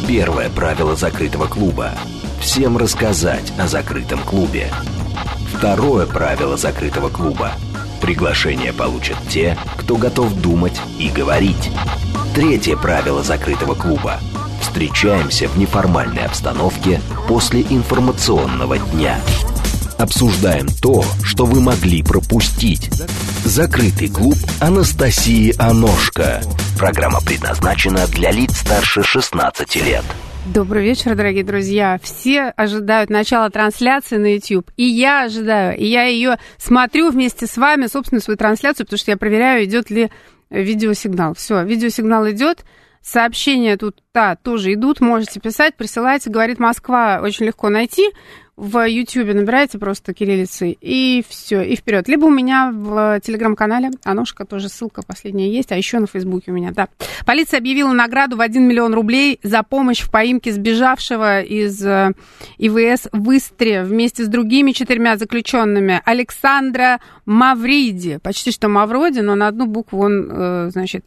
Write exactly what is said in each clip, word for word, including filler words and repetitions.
Первое правило закрытого клуба. Всем рассказать о закрытом клубе. Второе правило закрытого клуба. Приглашение получат те, кто готов думать и говорить. Третье правило закрытого клуба. Встречаемся в неформальной обстановке после информационного дня. Обсуждаем то, что вы могли пропустить. Закрытый клуб Анастасии Аношко. Программа предназначена для лиц старше шестнадцати лет. Добрый вечер, дорогие друзья. Все ожидают начала трансляции на YouTube. И я ожидаю. И я ее смотрю вместе с вами, собственно, свою трансляцию, потому что я проверяю, идет ли видеосигнал. Все, видеосигнал идет. Сообщения тут, да, тоже идут. Можете писать, присылайте. Говорит Москва, очень легко найти. В Ютьюбе набираете просто кириллицей, и все, и вперед. Либо у меня в телеграм-канале Аношка, тоже ссылка последняя есть, а еще на Фейсбуке у меня, да. Полиция объявила награду в один миллион рублей за помощь в поимке сбежавшего из ИВС в Истре вместе с другими четырьмя заключенными Александра Мавриди. Почти что Мавроди, но на одну букву он, значит,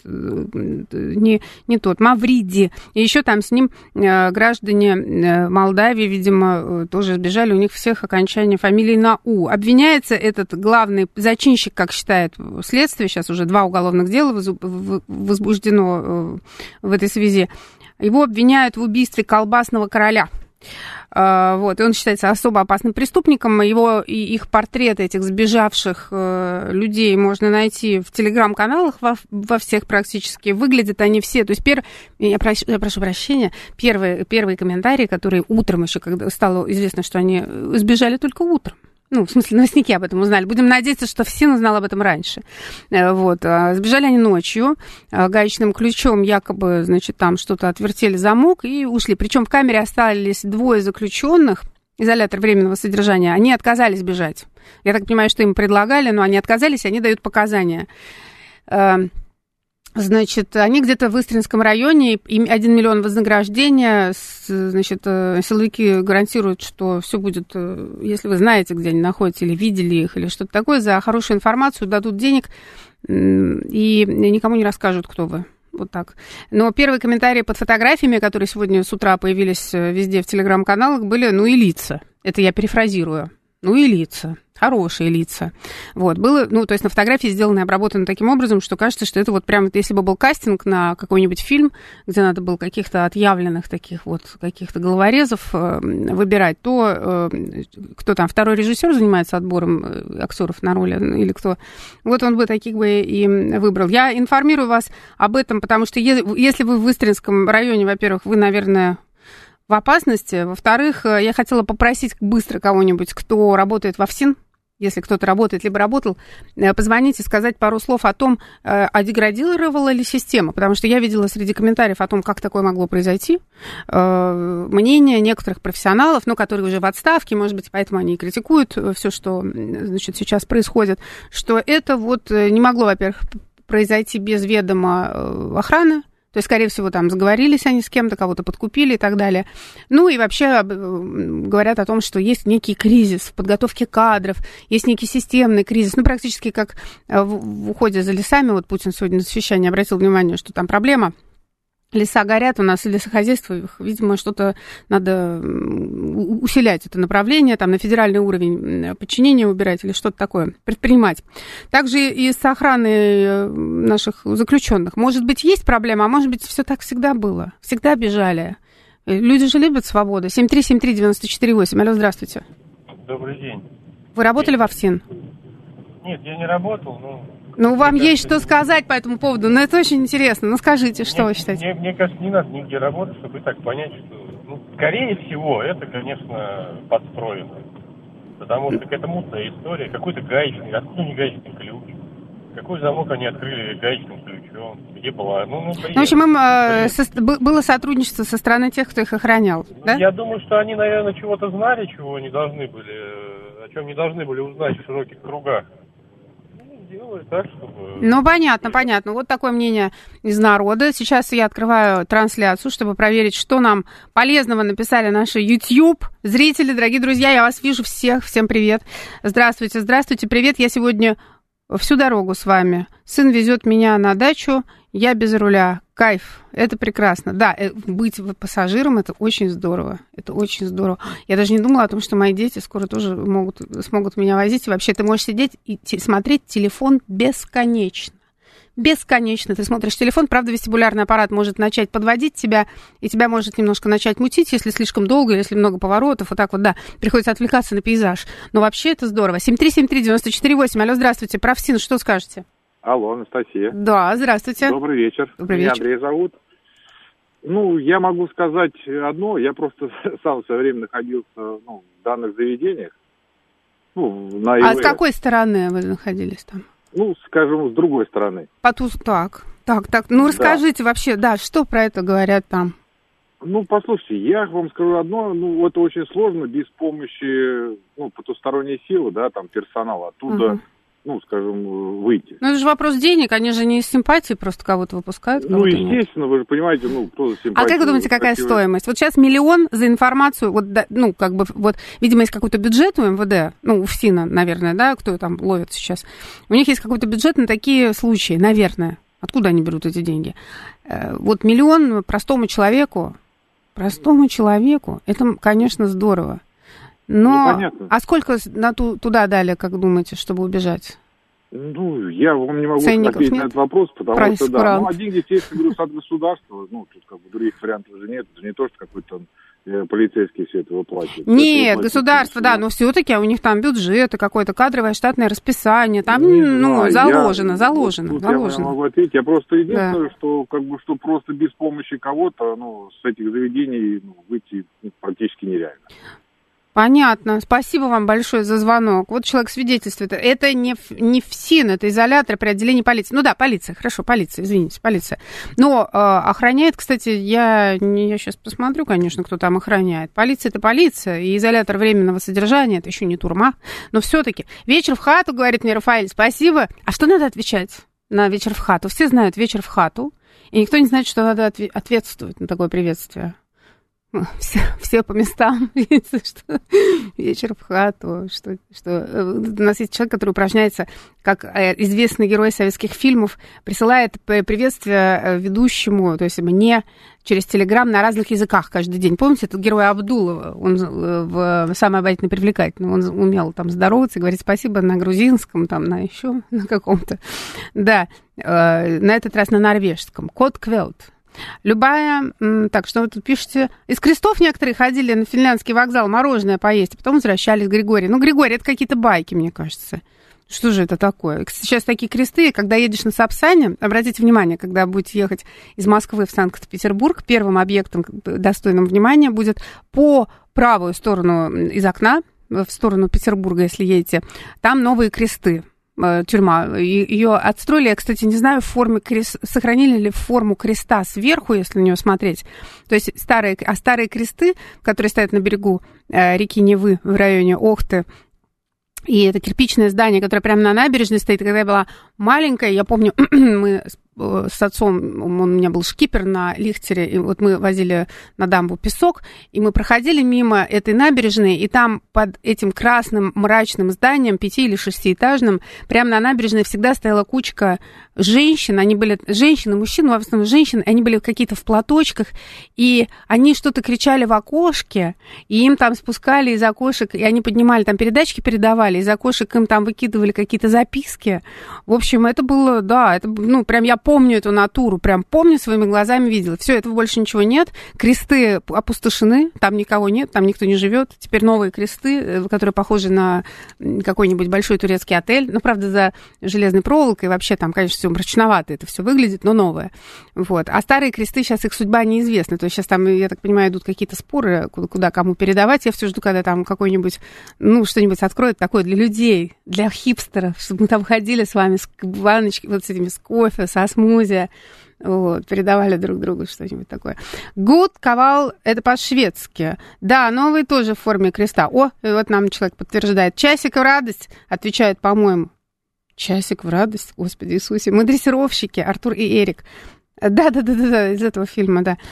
не, не тот, Мавриди. И еще там с ним граждане Молдавии, видимо, тоже сбежали. У них всех окончание фамилии на У. Обвиняется этот главный зачинщик, как считает следствие, сейчас уже два уголовных дела возбуждено в этой связи. Его обвиняют в убийстве колбасного короля. Вот, и он считается особо опасным преступником. Его и их портреты этих сбежавших людей можно найти в телеграм-каналах во, во всех практически. Выглядят они все. То есть, пер... я, прошу, я прошу прощения, первые, первые комментарии, которые утром еще, когда стало известно, что они сбежали только утром. Ну, в смысле, новостники об этом узнали. Будем надеяться, что все узнали об этом раньше. Вот. Сбежали они ночью. Гаечным ключом якобы, значит, там что-то отвертели замок и ушли. Причем в камере остались двое заключенных, изолятор временного содержания. Они отказались бежать. Я так понимаю, что им предлагали, но они отказались, и они дают показания. Значит, они где-то в Истринском районе, им один миллион вознаграждения, значит, силовики гарантируют, что все будет, если вы знаете, где они находятся, или видели их, или что-то такое, за хорошую информацию дадут денег и никому не расскажут, кто вы. Вот так. Но первые комментарии под фотографиями, которые сегодня с утра появились везде в телеграм-каналах, были, ну и лица. Это я перефразирую. Ну и лица. Хорошие лица. Вот, было, ну, то есть на фотографии сделано и обработано таким образом, что кажется, что это вот прям, если бы был кастинг на какой-нибудь фильм, где надо было каких-то отъявленных таких вот, каких-то головорезов э, выбирать, то э, кто там, второй режиссер занимается отбором актеров на роли, или кто, вот он бы таких бы и выбрал. Я информирую вас об этом, потому что если вы в Истринском районе, во-первых, вы, наверное, в опасности, во-вторых, я хотела попросить быстро кого-нибудь, кто работает во ФСИН, если кто-то работает, либо работал, позвонить и сказать пару слов о том, а деградировала ли система, потому что я видела среди комментариев о том, как такое могло произойти, мнение некоторых профессионалов, ну, которые уже в отставке, может быть, поэтому они и критикуют все, что, значит, сейчас происходит, что это вот не могло, во-первых, произойти без ведома охраны. То есть, скорее всего, там сговорились они с кем-то, кого-то подкупили и так далее. Ну и вообще говорят о том, что есть некий кризис в подготовке кадров, есть некий системный кризис. Ну, практически как в уходе за лесами. Вот Путин сегодня на совещании обратил внимание, что там проблема. Леса горят у нас, и лесохозяйство, видимо, что-то надо усилять, это направление, там на федеральный уровень подчинения убирать или что-то такое предпринимать. Также и с охраной наших заключенных. Может быть, есть проблема, а может быть, все так всегда было. Всегда бежали. Люди же любят свободу. семь три семь три девять четыре восемь. Алло, здравствуйте. Добрый день. Вы работали во ФСИН? Нет, я не работал, но... Ну, вам мне есть кажется, что сказать по этому поводу, но это очень интересно. Ну, скажите, что мне, вы считаете? Мне, мне кажется, не надо нигде работать, чтобы так понять, что, ну, скорее всего, это, конечно, подстроено. Потому что это мутная история. Какой-то гаечный, откуда не гаечный ключ? Какой замок они открыли гаечным ключом? Где была? Ну, ну, ну в общем, им э, со, было сотрудничество со стороны тех, кто их охранял, ну, да? Я думаю, что они, наверное, чего-то знали, чего не должны были, о чем не должны были узнать в широких кругах. Так, чтобы... Ну, понятно, понятно. Вот такое мнение из народа. Сейчас я открываю трансляцию, чтобы проверить, что нам полезного написали наши YouTube зрители. Дорогие друзья, я вас вижу всех. Всем привет. Здравствуйте, здравствуйте, привет. Я сегодня всю дорогу с вами. Сын везет меня на дачу, я без руля. Кайф, это прекрасно. Да, быть пассажиром – это очень здорово. Это очень здорово. Я даже не думала о том, что мои дети скоро тоже могут, смогут меня возить. И вообще ты можешь сидеть и те, смотреть телефон бесконечно. Бесконечно. Ты смотришь телефон, правда, вестибулярный аппарат может начать подводить тебя, и тебя может немножко начать мутить, если слишком долго, если много поворотов, вот так вот, да, приходится отвлекаться на пейзаж. Но вообще это здорово. семь три семь три девять четыре восемь. Алло, здравствуйте. Про ФСИН что скажете? Алло, Анастасия. Да, здравствуйте. Добрый вечер. Добрый Меня вечер. Андрей зовут. Ну, я могу сказать одно. Я просто сам в свое время находился ну, в данных заведениях. Ну, на а с какой стороны вы находились там? Ну, скажем, с другой стороны. По ту... Так, так, так. Ну, расскажите да. вообще, да, что про это говорят там? Ну, послушайте, я вам скажу одно. Ну, это очень сложно без помощи, ну, потусторонней силы, да, там, персонала. Оттуда... Угу. ну, скажем, выйти. Ну, это же вопрос денег, они же не из симпатии просто кого-то выпускают. Ну, естественно, нет. Вы же понимаете, ну, кто за симпатию. А как вы думаете, какая красивая... стоимость? Вот сейчас миллион за информацию, вот, ну, как бы, вот, видимо, есть какой-то бюджет у МВД, ну, у ФСИНа, наверное, да, кто там ловит сейчас. У них есть какой-то бюджет на такие случаи, наверное. Откуда они берут эти деньги? Вот миллион простому человеку, простому человеку, это, конечно, здорово. Но, ну, а сколько на ту, туда дали, как думаете, чтобы убежать? Ну, я вам не могу Ценников ответить нет? на этот вопрос, потому Прайс что, да, курант. ну, один естественно, говорю, от государства, ну, тут как бы других вариантов уже нет, это же не то, что какой-то э, полицейский все это выплачивает. Нет, это государство, да, но все-таки у них там бюджет, какое-то кадровое штатное расписание, там, не ну, знаю, заложено, я, заложено, тут заложено. Я могу ответить, я просто единственное, да. что, как бы, что просто без помощи кого-то, ну, с этих заведений ну, выйти ну, практически нереально. Понятно. Спасибо вам большое за звонок. Вот человек свидетельствует. Это не, не ФСИН, это изолятор при отделении полиции. Ну да, полиция, хорошо, полиция, извините, полиция. Но э, охраняет, кстати, я, не, я сейчас посмотрю, конечно, кто там охраняет. Полиция – это полиция, и изолятор временного содержания – это еще не турма. Но все-таки вечер в хату, говорит мне Рафаэль, спасибо. А что надо отвечать на вечер в хату? Все знают вечер в хату, и никто не знает, что надо ответствовать на такое приветствие. Все, все по местам, видите, что вечер в хату, что, что у нас есть человек, который упражняется, как известный герой советских фильмов, присылает приветствие ведущему, то есть мне через Телеграм на разных языках каждый день. Помните, этот герой Абдулова, он в «Самый обаятельный привлекательный», он умел там здороваться, говорить спасибо на грузинском, там, на еще на каком-то, да, на этот раз на норвежском, кот квелт. Любая... Так, что вы тут пишете? Из крестов некоторые ходили на финляндский вокзал мороженое поесть, а потом возвращались, Григорий. Ну, Григорий, это какие-то байки, мне кажется. Что же это такое? Сейчас такие кресты, когда едешь на Сапсане, обратите внимание, когда будете ехать из Москвы в Санкт-Петербург, первым объектом, достойным внимания, будет по правую сторону из окна, в сторону Петербурга, если едете, там новые кресты. Тюрьма. Ее отстроили, я, кстати, не знаю, в форме крест... сохранили ли форму креста сверху, если на нее смотреть. То есть старые, а старые кресты, которые стоят на берегу э, реки Невы в районе Охты, и это кирпичное здание, которое прямо на набережной стоит. Когда я была маленькая, я помню, мы с отцом, он у меня был шкипер на лихтере, и вот мы возили на дамбу песок, и мы проходили мимо этой набережной, и там под этим красным мрачным зданием, пяти- или шестиэтажным, прямо на набережной всегда стояла кучка женщин, они были женщины, мужчины, в основном женщины, они были какие-то в платочках, и они что-то кричали в окошке, и им там спускали из окошек, и они поднимали, там передачки передавали, из окошек им там выкидывали какие-то записки. В общем, это было, да, это, ну, прям я помню эту натуру, прям помню, своими глазами видела. Все, этого больше ничего нет. Кресты опустошены, там никого нет, там никто не живет. Теперь новые кресты, которые похожи на какой-нибудь большой турецкий отель. Ну, правда, за железной проволокой вообще там, конечно, все мрачновато это все выглядит, но новое. Вот. А старые кресты, сейчас их судьба неизвестна. То есть сейчас там, я так понимаю, идут какие-то споры, куда, куда кому передавать. Я все жду, когда там какой-нибудь, ну, что-нибудь откроют такое для людей, для хипстеров, чтобы мы там ходили с вами с баночкой, вот с этими, с кофе, со смузи, вот, передавали друг другу что-нибудь такое. Гуд, ковал, это по-шведски. Да, новые тоже в форме креста. О, вот нам человек подтверждает. Часик в радость, отвечает, по-моему. Часик в радость, Господи Иисусе. Мы дрессировщики, Артур и Эрик. Да-да-да-да, из этого фильма, да.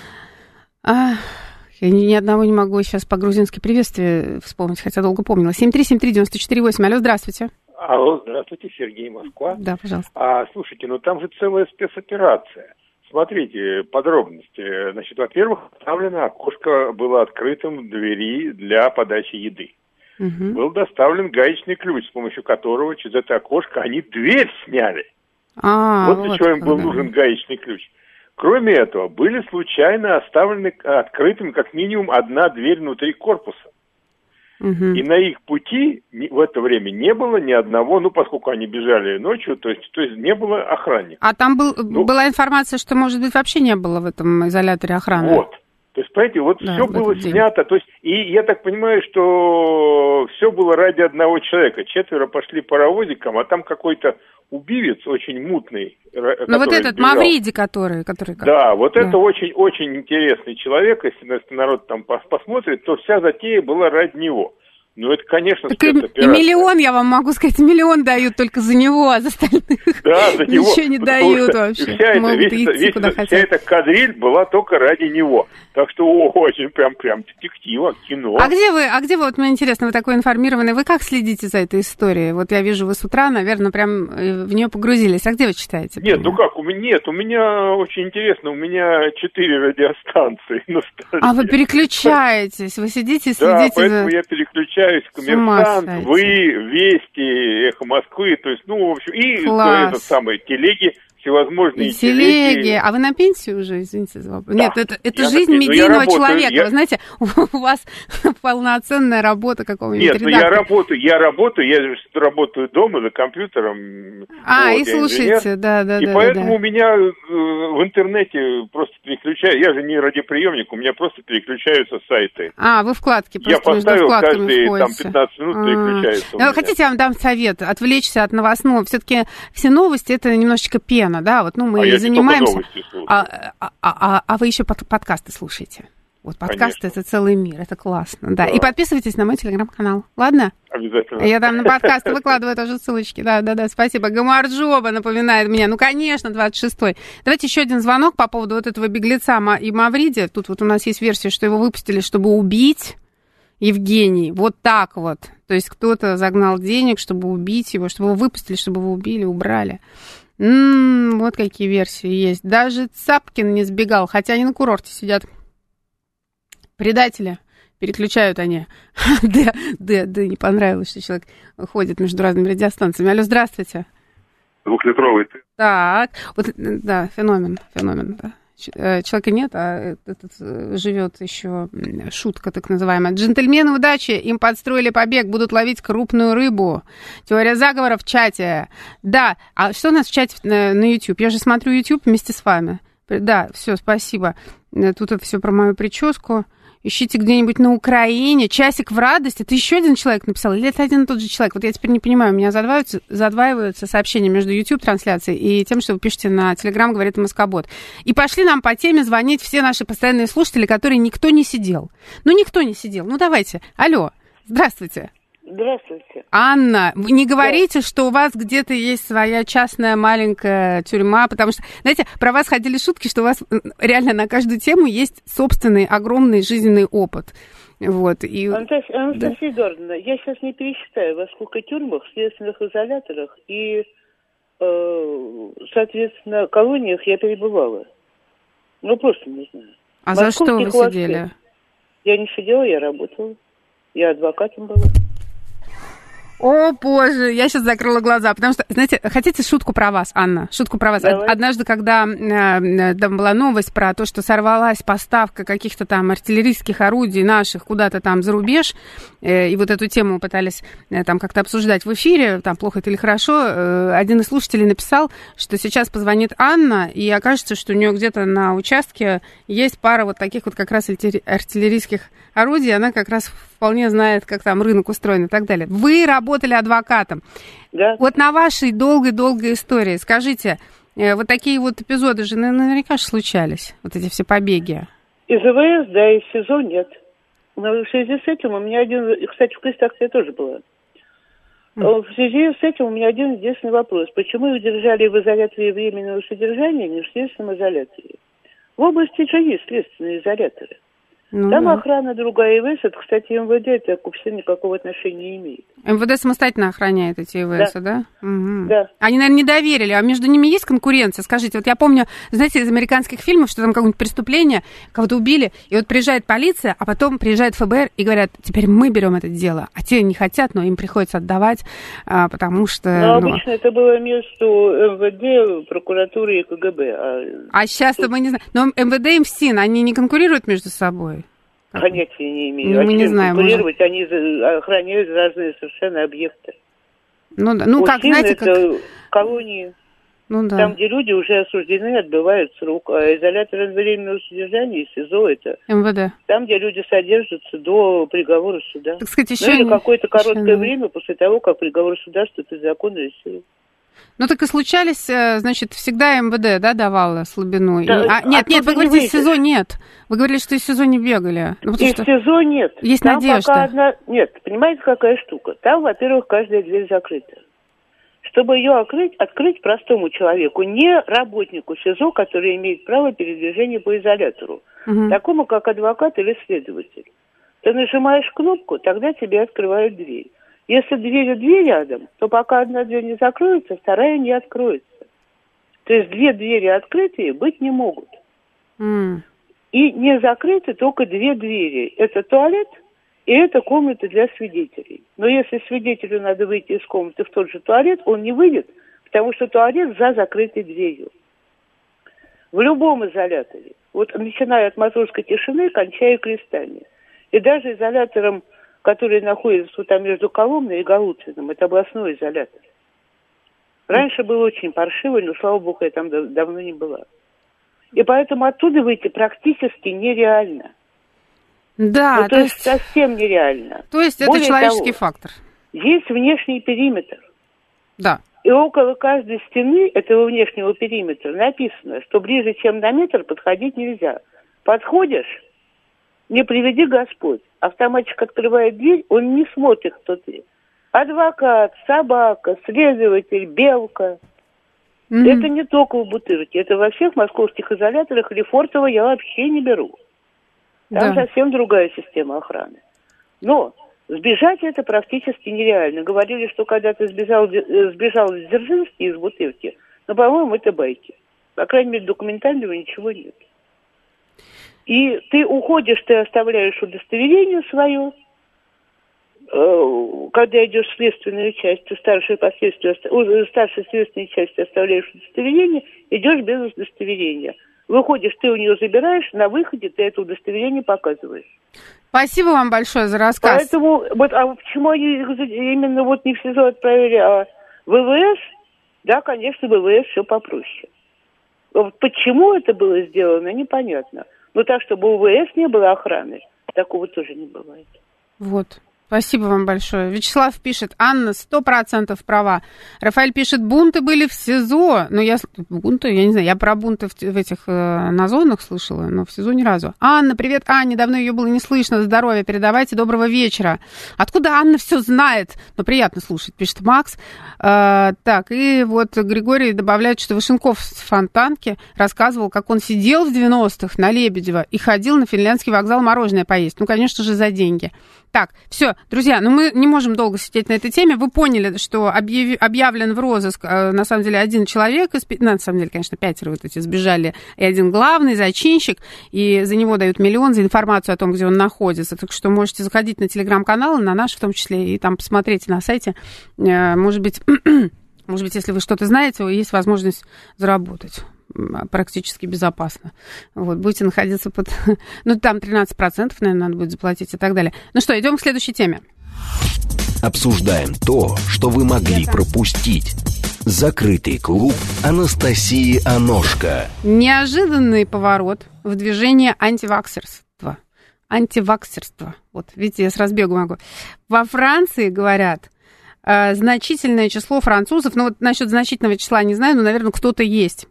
А, я ни, ни одного не могу сейчас по-грузински приветствие вспомнить, хотя долго помнила. семь три семь три девять четыре восемь. Алло, здравствуйте. Алло, здравствуйте, Сергей, Москва. Да, пожалуйста. А, слушайте, ну там же целая спецоперация. смотрите, подробности. Значит, во-первых, оставлено окошко было открытым двери для подачи еды. Угу. Был доставлен гаечный ключ, с помощью которого через это окошко они дверь сняли. А, вот для вот чего им был нужен гаечный ключ. Кроме этого, были случайно оставлены открытыми как минимум одна дверь внутри корпуса. Угу. И на их пути в это время не было ни одного, ну, поскольку они бежали ночью, то есть, то есть не было охранника. А там был, ну, была информация, что, может быть, вообще не было в этом изоляторе охраны? Вот. То есть, понимаете, вот да, все было снято. То есть, и я так понимаю, что все было ради одного человека. Четверо пошли паровозиком, а там какой-то убивец очень мутный. Ну вот этот сбежал. Мавриди, который... который да, вот да. это очень-очень интересный человек. Если народ там посмотрит, то вся затея была ради него. Ну, это, конечно, так и, и миллион, я вам могу сказать, миллион дают только за него, а за остальных да, за него. Ничего не дают вообще. Вся, это, весь, идти, весь, куда вся эта кадриль была только ради него. Так что очень прям, прям детектива, кино. А где вы, а где вы, вот мне интересно, вы такой информированный, вы как следите за этой историей? Вот я вижу, вы с утра, наверное, прям в нее погрузились. А где вы читаете? Нет, ну как, у меня, нет, у меня очень интересно, у меня четыре радиостанции на столе. А вы переключаетесь, вы сидите и следите да, поэтому за... я переключаюсь. Коммерсант, вы, Вести, Эхо Москвы, то есть, ну, в общем, и этот самый телеги, всевозможные и телеги. телеги. А вы на пенсии уже, извините за вопрос? Да. Нет, это, это жизнь так, медийного работаю, человека. Я... Вы знаете, у вас полноценная работа какого-нибудь Нет, редактора. ну я работаю, я работаю, я же работаю дома за компьютером. А, вот, и слушайте, да, да, и да. И поэтому да. у меня в интернете просто переключаю, я же не радиоприемник, у меня просто переключаются сайты. А, вы вкладки просто я поставил каждые входите. там пятнадцать минут а. переключаются. Ну, хотите, я вам дам совет, отвлечься от новостного. Все-таки все новости это немножечко пена, да, вот, ну, мы а и занимаемся. А, а, а, а вы еще под, подкасты слушаете? Вот подкасты это целый мир, это классно, да. да. И подписывайтесь на мой телеграм-канал, ладно? Обязательно. Я там на подкасты выкладываю тоже ссылочки, да, да, да, спасибо. Гамарджоба напоминает меня, ну, конечно, двадцать шестой. Давайте еще один звонок по поводу вот этого беглеца и Мавриди. Тут вот у нас есть версия, что его выпустили, чтобы убить. Евгений, вот так вот. То есть кто-то загнал денег, чтобы убить его, чтобы его выпустили, чтобы его убили, убрали. М-м, вот какие версии есть. Даже Цапкин не сбегал, хотя они на курорте сидят. Предатели. Переключают они. Да, да, да, не понравилось, что человек ходит между разными радиостанциями. Алло, здравствуйте. Двухлитровый ты. Так, вот, да, феномен, феномен, да. Человека нет, а этот живет еще шутка так называемая. Джентльмены удачи, им подстроили побег, будут ловить крупную рыбу. Теория заговора в чате. Да, а что у нас в чате на, на YouTube? Я же смотрю YouTube вместе с вами. Да, все, спасибо. Тут это все про мою прическу. Ищите где-нибудь на Украине. Часик в радость. Это еще один человек написал? Или это один и тот же человек? Вот я теперь не понимаю. У меня задваиваются, задваиваются сообщения между YouTube-трансляцией и тем, что вы пишете на Telegram, говорит МСК-бот. И пошли нам по теме звонить все наши постоянные слушатели, которые никто не сидел. Ну, никто не сидел. Ну, давайте. Алло, здравствуйте. Здравствуйте. Анна, вы не говорите, да. что у вас где-то есть своя частная маленькая тюрьма, потому что, знаете, про вас ходили шутки, что у вас реально на каждую тему есть собственный огромный жизненный опыт. Вот, и... Анастасия, Анастасия да. Эдуардовна, я сейчас не пересчитаю, во сколько тюрьмах, следственных изоляторах и, э, соответственно, колониях я перебывала. Ну, просто не знаю. А за что вы сидели? Я не сидела, я работала. Я адвокатом была. О, боже, я сейчас закрыла глаза, потому что, знаете, хотите шутку про вас, Анна? Шутку про вас. Давай. Однажды, когда э, там была новость про то, что сорвалась поставка каких-то там артиллерийских орудий наших куда-то там за рубеж, э, и вот эту тему пытались э, там как-то обсуждать в эфире, там плохо это или хорошо, э, один из слушателей написал, что сейчас позвонит Анна, и окажется, что у нее где-то на участке есть пара вот таких вот как раз артиллерийских орудий, она как раз вполне знает, как там рынок устроен и так далее. Вы работали адвокатом. Да. Вот на вашей долгой-долгой истории, скажите, вот такие вот эпизоды же наверняка же случались, вот эти все побеги. Из ИВС, да, из СИЗО нет. Но в связи с этим у меня один... Кстати, в Крестах я тоже была. Mm. В связи с этим у меня один единственный вопрос. Почему их держали в изоляторе временного содержания, не в следственном изоляторе? В области же есть следственные изоляторы. Ну, Там да. охрана другая, ИВС, это, кстати, МВД, это к всем никакого отношения не имеет. МВД самостоятельно охраняет эти ИВС, да? Да? Угу. Да. Они, наверное, не доверили, а между ними есть конкуренция? Скажите, вот я помню, знаете, из американских фильмов, что там какое-нибудь преступление, кого-то убили, и вот приезжает полиция, а потом приезжает ФБР и говорят, теперь мы берем это дело, а те не хотят, но им приходится отдавать, потому что... Но ну... обычно это было между МВД, прокуратурой и КГБ. А, а сейчас-то тут... мы не знаем. Но МВД и МФСИН, они не конкурируют между собой? Понятия не имею. Ну, а мы не знаем. Конкурировать, может... они охраняют разные совершенно объекты. Ну, да. Ну как, знаете, это как... колонии, ну, да. Там, где люди уже осуждены, отбывают срок. А изолятор временного содержания, СИЗО, это... МВД. Там, где люди содержатся до приговора суда. Так сказать, еще... Ну, или какое-то короткое еще... время после того, как приговор суда вступит в законную силу. Ну, так и случались, значит, всегда МВД, да, давала слабину? Да, и... а, нет, нет, вы говорите, не из СИЗО нет. Вы говорили, что из СИЗО не бегали. Ну, из что... СИЗО нет. Есть там надежда. Пока одна... Нет, понимаете, какая штука? Там, во-первых, каждая дверь закрыта. Чтобы ее открыть, открыть простому человеку, не работнику СИЗО, который имеет право передвижения по изолятору, угу. такому, как адвокат или следователь. Ты нажимаешь кнопку, тогда тебе открывают дверь. Если дверь и дверь рядом, то пока одна дверь не закроется, вторая не откроется. То есть две двери открытые быть не могут. Mm. И не закрыты только две двери. Это туалет и это комната для свидетелей. Но если свидетелю надо выйти из комнаты в тот же туалет, он не выйдет, потому что туалет за закрытой дверью. В любом изоляторе, вот начиная от московской тишины, кончая крестами. И даже изолятором, который находится вот там между Коломной и Голуциным, это областной изолятор. Раньше было очень паршиво, но, слава богу, я там дав- давно не была. И поэтому оттуда выйти практически нереально. Да, ну, то, то есть совсем нереально. То есть Более это человеческий того, фактор. Есть внешний периметр. Да. И около каждой стены этого внешнего периметра написано, что ближе, чем на метр, подходить нельзя. Подходишь, не приведи Господь. Автоматчик открывает дверь, он не смотрит, кто ты. Адвокат, собака, следователь, белка. Mm-hmm. Это не только в Бутырке, это во всех московских изоляторах. Лефортово я вообще не беру. Там да. совсем другая система охраны. Но сбежать это практически нереально. Говорили, что когда-то сбежал, сбежал Дзержинский из Бутырки, но, по-моему, это байки. По крайней мере, документального ничего нет. И ты уходишь, ты оставляешь удостоверение свое, когда идешь в следственную часть, старшей последствия, старшей следственной части оставляешь удостоверение, идешь без удостоверения. Выходишь, ты у нее забираешь, на выходе ты это удостоверение показываешь. Спасибо вам большое за рассказ. Поэтому, вот, а почему они именно вот не в СИЗО отправили, а в ВВС? Да, конечно, в ВВС все попроще. Вот почему это было сделано, непонятно. Но так, чтобы у ВВС не было охраны, такого тоже не бывает. Вот. Спасибо вам большое. Вячеслав пишет, Анна, сто процентов права. Рафаэль пишет, бунты были в СИЗО. Ну, я... Бунты, я не знаю, я про бунты в, в этих э, на зонах слышала, но в СИЗО ни разу. Анна, привет, Аня, давно ее было не слышно. Здоровья, передавайте, доброго вечера. Откуда Анна все знает? Ну, приятно слушать, пишет Макс. Э, так, и вот Григорий добавляет, что Вышенков в Фонтанке рассказывал, как он сидел в девяностых на Лебедева и ходил на финляндский вокзал мороженое поесть. Ну, конечно же, за деньги. Так, все, друзья, ну мы не можем долго сидеть на этой теме. Вы поняли, что объяв... объявлен в розыск, на самом деле, один человек, из... ну, на самом деле, конечно, пятеро вот эти сбежали, и один главный зачинщик, и за него дают миллион за информацию о том, где он находится. Так что можете заходить на телеграм-канал, на наш в том числе, и там посмотреть на сайте. Может быть, может быть, если вы что-то знаете, есть возможность заработать. Практически безопасно. Вот, будете находиться под... Ну, там тринадцать процентов, наверное, надо будет заплатить и так далее. Ну что, идем к следующей теме. Обсуждаем то, что вы могли пропустить. Закрытый клуб Анастасии Аношко. Неожиданный поворот в движении антиваксерства. Антиваксерство. Вот, видите, я с разбегу могу. Во Франции, говорят, значительное число французов, ну вот насчет значительного числа не знаю, но, наверное, кто-то есть.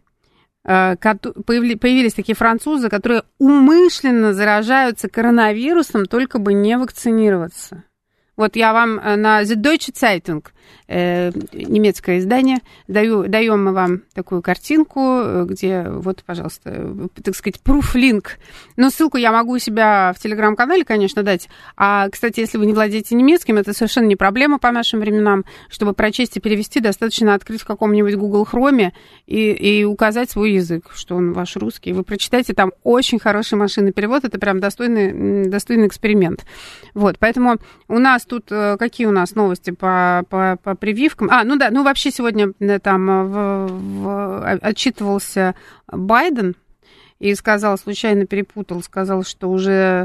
Появились такие французы, которые умышленно заражаются коронавирусом, только бы не вакцинироваться. Вот я вам на The Deutsche Zeitung э, немецкое издание. Даю, даем мы вам такую картинку, где, вот, пожалуйста, так сказать, proof-link. Но ссылку я могу у себя в телеграм-канале, конечно, дать. А, кстати, если вы не владеете немецким, это совершенно не проблема по нашим временам. Чтобы прочесть и перевести, достаточно открыть в каком-нибудь Google Chrome и, и указать свой язык, что он ваш русский. Вы прочитаете, там очень хороший машинный перевод, это прям достойный, достойный эксперимент. Вот, поэтому у нас тут, какие у нас новости по, по, по прививкам? А, ну да, ну вообще сегодня там в, в, отчитывался Байден и сказал, случайно перепутал, сказал, что уже...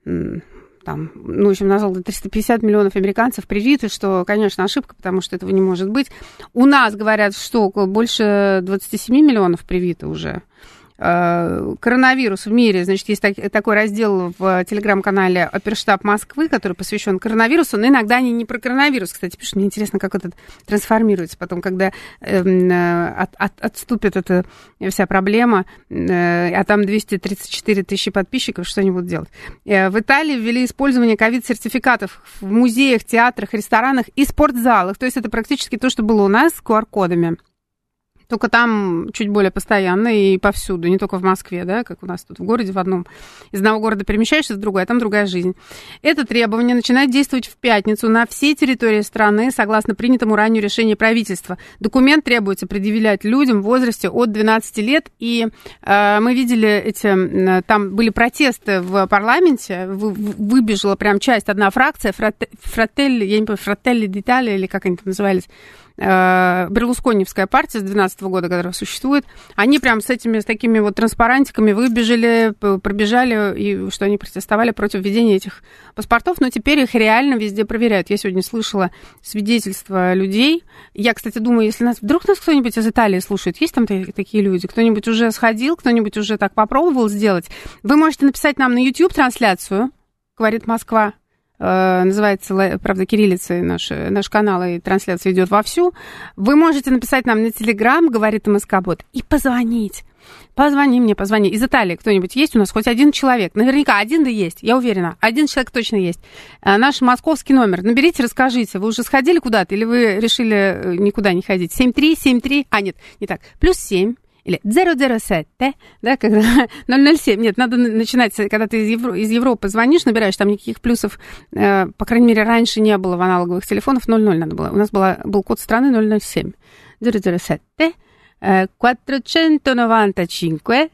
Там, ну, в общем, назвал триста пятьдесят миллионов американцев привиты, что, конечно, ошибка, потому что этого не может быть. У нас, говорят, что больше двадцать семь миллионов привиты уже. Коронавирус в мире, значит, есть так, такой раздел в телеграм-канале Оперштаб Москвы, который посвящен коронавирусу, но иногда они не про коронавирус, кстати, пишут. Мне интересно, как это трансформируется потом, когда э, от, от, отступит эта вся проблема, э, а там двести тридцать четыре тысячи подписчиков, что они будут делать? Э, в Италии ввели использование ковид-сертификатов в музеях, театрах, ресторанах и спортзалах, то есть это практически то, что было у нас с ку ар-кодами. Только там чуть более постоянно и повсюду, не только в Москве, да, как у нас тут в городе в одном. Из одного города перемещаешься в другой, а там другая жизнь. Это требование начинает действовать в пятницу на всей территории страны, согласно принятому ранее решению правительства. Документ требуется предъявлять людям в возрасте от двенадцати лет, и э, мы видели эти, э, там были протесты в парламенте, вы, выбежала прям часть, одна фракция, Фрателли, я не помню, Фрателли d'Italia, или как они там назывались, Берлусконевская партия с двенадцатого года, которая существует, они прям с этими, с такими вот транспарантиками выбежали, пробежали, и что они протестовали против введения этих паспортов, но теперь их реально везде проверяют. Я сегодня слышала свидетельства людей. Я, кстати, думаю, если нас, вдруг нас кто-нибудь из Италии слушает, есть там такие люди, кто-нибудь уже сходил, кто-нибудь уже так попробовал сделать, вы можете написать нам на YouTube трансляцию, говорит Москва. Называется, правда, кириллицей наш, наш канал, и трансляция идет вовсю. Вы можете написать нам на Телеграм, говорит МСК-бот, и позвонить. Позвони мне, позвони. Из Италии кто-нибудь есть у нас? Хоть один человек. Наверняка один да есть, я уверена. Один человек точно есть. Наш московский номер. Наберите, расскажите. Вы уже сходили куда-то или вы решили никуда не ходить? семь три семь три... А, нет, не так. Плюс семь. Или ноль ноль семь, да, когда ноль ноль семь, нет, надо начинать, когда ты из, Евро, из Европы звонишь, набираешь, там никаких плюсов, э, по крайней мере, раньше не было в аналоговых телефонах, ноль ноль надо было, у нас была, был код страны ноль ноль семь, ноль ноль семь, четыреста девяносто пять,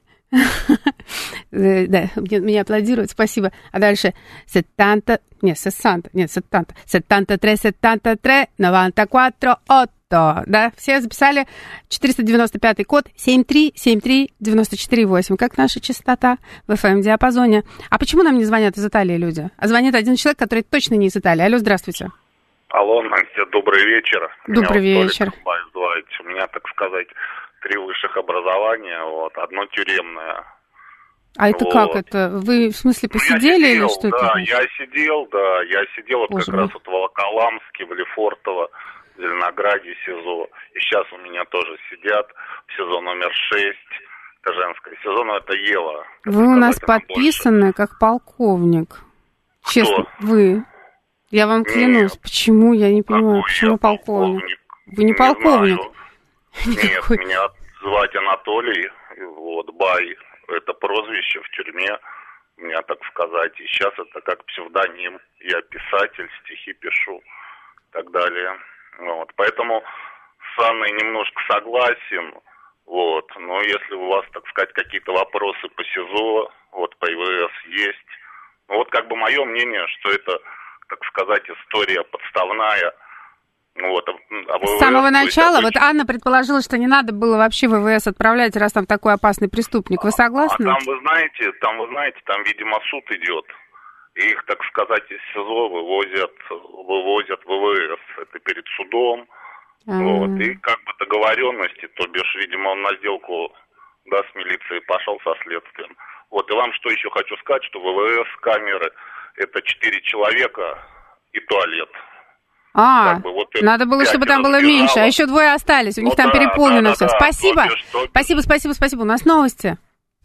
да, меня аплодируют, спасибо, а дальше семьдесят, нет, шестьдесят, нет, семьдесят, семьдесят три, семьдесят три, девяносто четыре, восемь. Да, все записали четыреста девяносто пятый код семь три семь три девять четыре восемь, как наша частота в эф эм-диапазоне. А почему нам не звонят из Италии люди? А звонит один человек, который точно не из Италии. Алло, здравствуйте. Алло, Настя, добрый вечер. Добрый Меня вечер. Вот у меня, так сказать, три высших образования, вот, одно тюремное. А это вот. Как это? Вы, в смысле, посидели сидел, или что да, это? Да, я сидел, да, я сидел вот Боже как мой. раз вот в Волоколамске, в Лефортово, в Зеленограде, СИЗО. И сейчас у меня тоже сидят в СИЗО номер шесть, это женское СИЗО, но это Ева. Вы у нас подписаны больше. Как полковник. Кто? Честно, вы. Я вам клянусь. Нет. Почему? Я не понимаю, Какой почему полковник? полковник? Вы не, не полковник? Нет, меня звать Анатолий, вот, Бай. Это прозвище в тюрьме, у меня, так сказать, и сейчас это как псевдоним. Я писатель, стихи пишу и так далее. Вот, поэтому с Анной немножко согласен, вот, но если у вас, так сказать, какие-то вопросы по СИЗО, вот, по ИВС есть, ну, вот как бы мое мнение, что это, так сказать, история подставная. Вот, а ВВС, с самого начала, обычно... вот Анна предположила, что не надо было вообще ВВС отправлять, раз там такой опасный преступник. Вы согласны? А там, вы знаете, там, вы знаете, там, видимо, суд идет. И их, так сказать, из СИЗО вывозят, вывозят в ВВС. Это перед судом. А-а-а. Вот. И как бы договоренности, то бишь, видимо, он на сделку, да, с милицией пошел со следствием. Вот. И вам что еще хочу сказать, что ВВС, камеры, это четыре человека и туалет. А, как бы вот надо было, чтобы там было разбежало. меньше, а еще двое остались, у них ну, там да, переполнено да, все. Да, спасибо, да. Что... спасибо, спасибо, спасибо. У нас новости.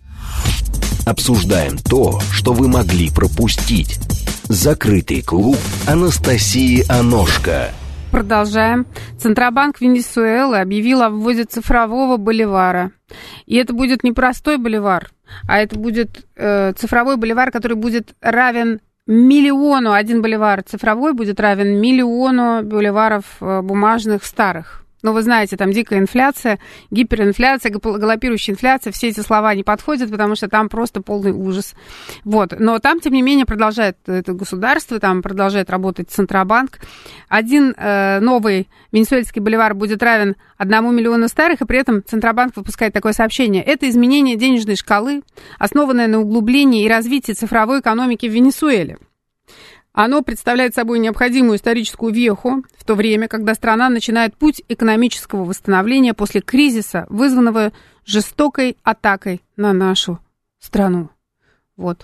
Обсуждаем то, что вы могли пропустить. Закрытый клуб Анастасии Аношко. Продолжаем. Центробанк Венесуэлы объявил о вводе цифрового боливара. И это будет не простой боливар, а это будет э, цифровой боливар, который будет равен миллиону. Один боливар цифровой будет равен миллиону боливаров э, бумажных старых. Но вы знаете, там дикая инфляция, гиперинфляция, галопирующая инфляция, все эти слова не подходят, потому что там просто полный ужас. Вот. Но там, тем не менее, продолжает это государство, там продолжает работать Центробанк. Один э, новый венесуэльский боливар будет равен одному миллиону старых, и при этом Центробанк выпускает такое сообщение. Это изменение денежной шкалы, основанное на углублении и развитии цифровой экономики в Венесуэле. Оно представляет собой необходимую историческую веху в то время, когда страна начинает путь экономического восстановления после кризиса, вызванного жестокой атакой на нашу страну. Вот.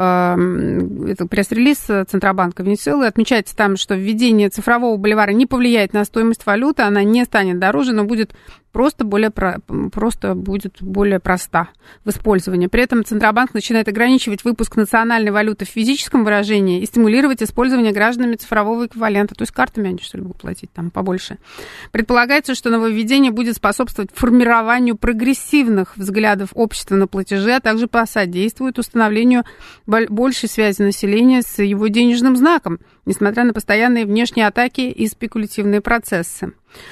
Это пресс-релиз Центробанка Венесуэлы. Отмечается там, что введение цифрового боливара не повлияет на стоимость валюты, она не станет дороже, но будет просто более, просто будет более проста в использовании. При этом Центробанк начинает ограничивать выпуск национальной валюты в физическом выражении и стимулировать использование гражданами цифрового эквивалента. То есть картами они, что ли, будут платить там побольше. Предполагается, что нововведение будет способствовать формированию прогрессивных взглядов общества на платежи, а также посодействует установлению большей связи населения с его денежным знаком, несмотря на постоянные внешние атаки и спекулятивные процессы.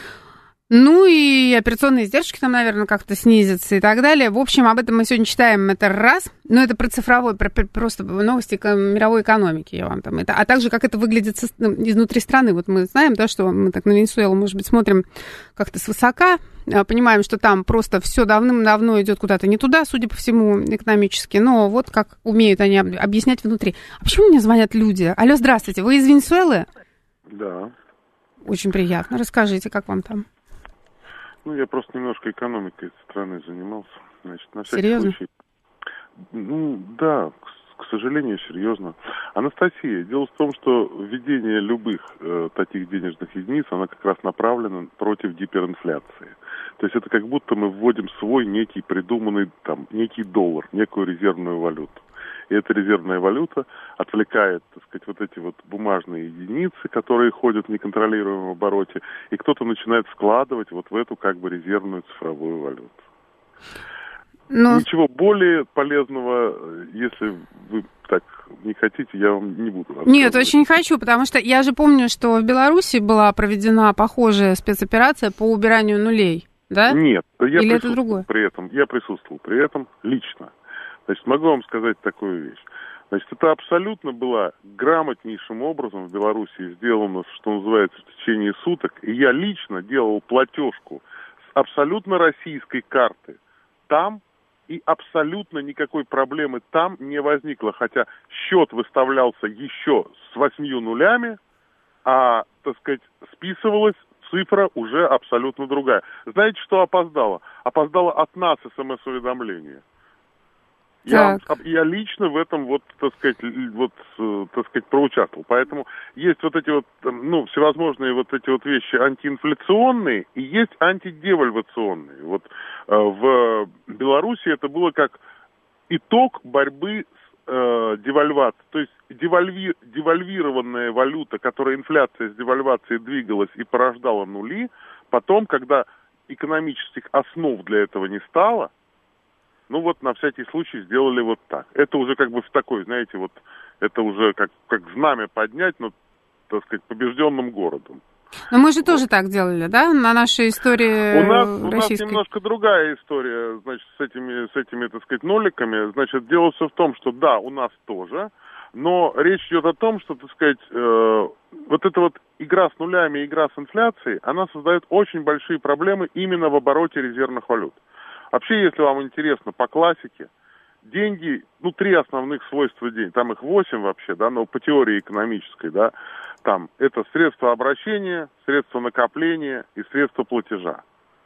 Ну и операционные издержки там, наверное, как-то снизятся и так далее. В общем, об этом мы сегодня читаем, это раз. Но это про цифровой, про, просто новости мировой экономики я вам там. Это, а также, как это выглядит со, изнутри страны. Вот мы знаем, да, что мы так на Венесуэлу, может быть, смотрим как-то свысока, понимаем, что там просто все давным-давно идет куда-то не туда, судя по всему, экономически. Но вот как умеют они объяснять внутри. А почему мне звонят люди? Алло, здравствуйте, вы из Венесуэлы? Да. Очень приятно. Расскажите, как вам там? Ну, я просто немножко экономикой страны занимался. Значит, на всякий Серьезно? случай. Ну, да, к, к сожалению, серьезно. Анастасия, дело в том, что введение любых э, таких денежных единиц, оно как раз направлено против гиперинфляции. То есть это как будто мы вводим свой некий придуманный, там, некий доллар, некую резервную валюту. И эта резервная валюта отвлекает, так сказать, вот эти вот бумажные единицы, которые ходят в неконтролируемом обороте, и кто-то начинает складывать вот в эту как бы резервную цифровую валюту. Но... Ничего более полезного, если вы так не хотите, я вам не буду рассказывать. Нет, очень хочу, потому что я же помню, что в Беларуси была проведена похожая спецоперация по убиранию нулей, да? Нет, я Или присутствовал это другое? при этом, я присутствовал при этом лично. Значит, могу вам сказать такую вещь. Значит, это абсолютно была грамотнейшим образом в Беларуси сделано, что называется, в течение суток. И я лично делал платежку с абсолютно российской карты там, и абсолютно никакой проблемы там не возникло. Хотя счет выставлялся еще с восьмью нулями, а, так сказать, списывалась цифра уже абсолютно другая. Знаете, что опоздало? Опоздало от нас смс-уведомление. Я, я лично в этом вот, так сказать, вот, так сказать, проучаствовал. Поэтому есть вот эти вот, ну, всевозможные вот эти вот вещи антиинфляционные и есть антидевальвационные. Вот э, в Беларуси это было как итог борьбы с э, девальвацией. То есть девальви, девальвированная валюта, которая инфляция с девальвацией двигалась и порождала нули, потом, когда экономических основ для этого не стало, ну вот на всякий случай сделали вот так. Это уже как бы в такой, знаете, вот это уже как, как знамя поднять, но, так сказать, побежденным городом. Но мы же вот. Тоже так делали, да, на нашей истории у нас, российской? У нас немножко другая история, значит, с этими, с этими, так сказать, ноликами. Значит, дело все в том, что да, у нас тоже, но речь идет о том, что, так сказать, э, вот эта вот игра с нулями, игра с инфляцией, она создает очень большие проблемы именно в обороте резервных валют. Вообще, если вам интересно, по классике, деньги, ну, три основных свойства денег, там их восемь вообще, да, но по теории экономической, да, там это средства обращения, средства накопления и средства платежа.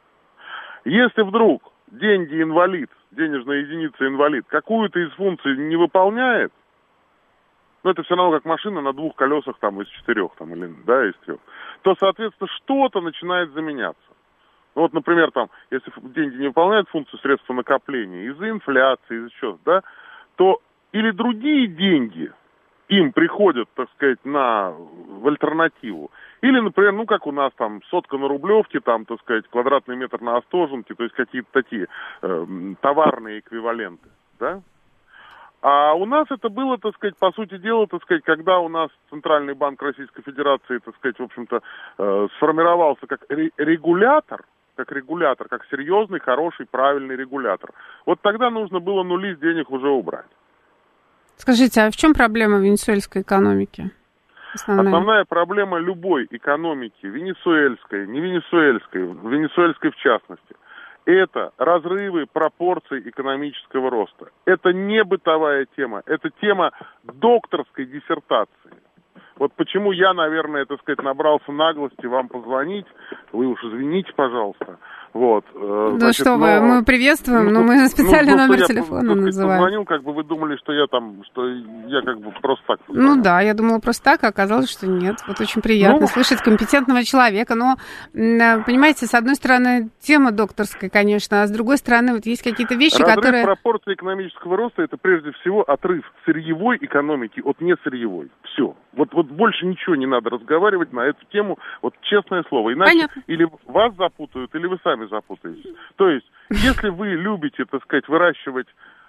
Если вдруг деньги инвалид, денежная единица инвалид, какую-то из функций не выполняет, ну, это все равно как машина на двух колесах, там, из четырех, там, или, да, из трех, то, соответственно, что-то начинает заменяться. Ну, вот, например, там, если деньги не выполняют функцию средства накопления из-за инфляции, из-за чего-то, да, то или другие деньги им приходят, так сказать, на, в альтернативу, Или, например, ну, как у нас там сотка на Рублевке, там, так сказать, квадратный метр на Остоженке, то есть какие-то такие э, товарные эквиваленты, да? А у нас это было, так сказать, по сути дела, так сказать, когда у нас Центральный банк Российской Федерации, так сказать, в общем-то, э, сформировался как ре- регулятор, как регулятор, как серьезный, хороший, правильный регулятор. Вот тогда нужно было нули с денег уже убрать. Скажите, а в чем проблема венесуэльской экономики? Основная. Основная проблема любой экономики, венесуэльской, не венесуэльской, венесуэльской в частности, это разрывы пропорций экономического роста. Это не бытовая тема, это тема докторской диссертации. Вот почему я, наверное, так сказать, набрался наглости вам позвонить. Вы уж извините, пожалуйста. Вот, да значит, что вы, но... мы приветствуем, ну, но мы специальный ну, номер телефона я, называем. Позвонил, как бы вы думали, что я там, что я как бы просто так позвонил. Ну да, я думала просто так, а оказалось, что нет. Вот очень приятно ну... слышать компетентного человека, но, понимаете, с одной стороны, тема докторская, конечно, а с другой стороны, вот есть какие-то вещи, Разрыв которые... пропорции экономического роста, это прежде всего отрыв сырьевой экономики от несырьевой. Все. Вот, вот больше ничего не надо разговаривать на эту тему, вот честное слово. Иначе Понятно. Или вас запутают, или вы сами запутаетесь. То есть, если вы любите, так сказать, выращивать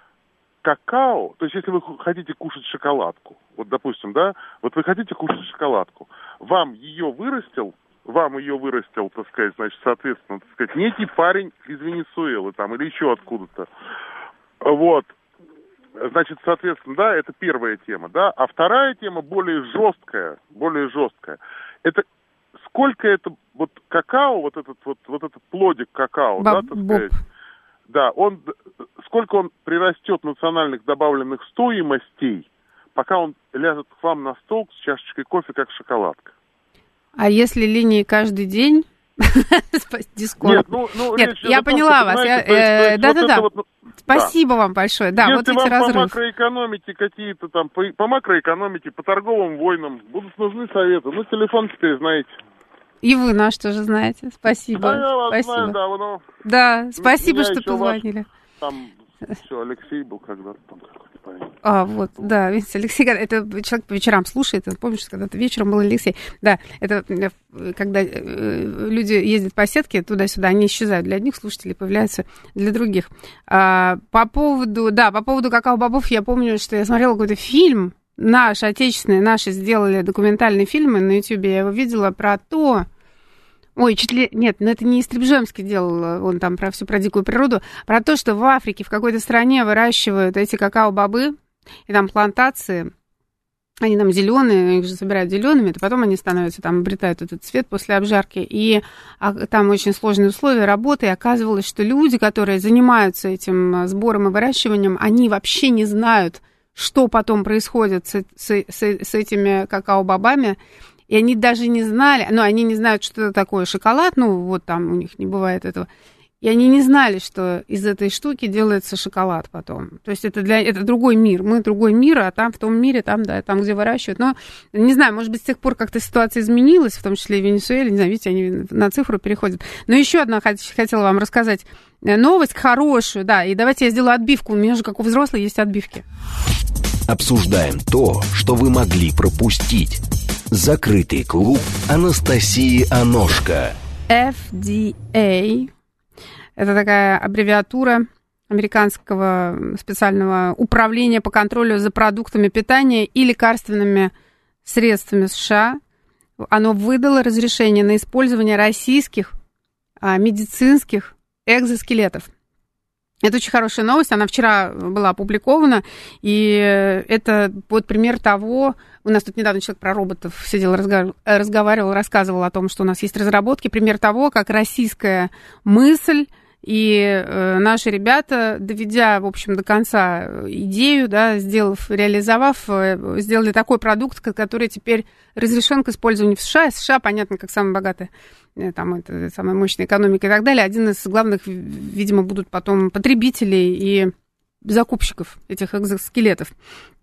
какао, то есть, если вы хотите кушать шоколадку, вот, допустим, да, вот вы хотите кушать шоколадку, вам ее вырастил, вам ее вырастил, так сказать, значит, соответственно, так сказать, некий парень из Венесуэлы там, или еще откуда-то. Вот. Значит, соответственно, да, это первая тема, да, а вторая тема более жесткая, более жесткая. Это сколько это вот какао, вот этот вот вот этот плодик какао, Боб, да, так сказать, да, он сколько он прирастет национальных добавленных стоимостей, пока он ляжет к вам на стол с чашечкой кофе, как шоколадка. А если линии каждый день? Дисконт. Нет, ну, ну, Нет я поняла том, вас. Да-да-да. Вот, Спасибо да. вам большое. Да, Если вот вам разрыв. по макроэкономике какие-то там, по, по макроэкономике, по торговым войнам будут нужны советы. Ну, телефон теперь знаете. И вы наш тоже знаете. Спасибо. Да, я вас спасибо. знаю давно. Да, спасибо, что позвонили. Ваш, там еще Алексей был когда-то там какой-то парень. А, вот, да, видите, Алексей, это человек по вечерам слушает, помнишь, когда-то вечером был Алексей. Да, это когда люди ездят по сетке туда-сюда, они исчезают для одних слушателей, появляются для других. А, по поводу, да, по поводу какао-бобов, я помню, что я смотрела какой-то фильм, наш, отечественный, наши сделали документальные фильмы на Ютьюбе, я его видела про то... Ой, чуть ли... Нет, но это не Истребжемский делал, он там про всю, про дикую природу, про то, что в Африке, в какой-то стране выращивают эти какао-бобы, и там плантации, они там зеленые, их же собирают зелеными, а потом они становятся, там, обретают этот цвет после обжарки, и а, там очень сложные условия работы, и оказывалось, что люди, которые занимаются этим сбором и выращиванием, они вообще не знают, что потом происходит с, с, с, с этими какао-бобами, и они даже не знали, ну, они не знают, что это такое шоколад, ну, вот там у них не бывает этого, и они не знали, что из этой штуки делается шоколад потом. То есть это, для, это другой мир, мы другой мир, а там в том мире, там, да, там, где выращивают. Но, не знаю, может быть, с тех пор как-то ситуация изменилась, в том числе и в Венесуэле, не знаю, видите, они на цифру переходят. Но еще одна хотела вам рассказать новость хорошую, да, и давайте я сделаю отбивку, у меня же, как у взрослых, есть отбивки. Обсуждаем то, что вы могли пропустить. Закрытый клуб Анастасии Аношко. эф ди эй – это такая аббревиатура американского специального управления по контролю за продуктами питания и лекарственными средствами США. Оно выдало разрешение на использование российских а, медицинских экзоскелетов. Это очень хорошая новость, она вчера была опубликована, и это вот пример того, у нас тут недавно человек про роботов сидел, разговаривал, рассказывал о том, что у нас есть разработки, пример того, как российская мысль и наши ребята, доведя, в общем, до конца идею, да, сделав, реализовав, сделали такой продукт, который теперь разрешен к использованию в США. США, понятно, как самая богатая, там, это самая мощная экономика и так далее. Один из главных, видимо, будут потом потребителей и закупщиков этих экзоскелетов.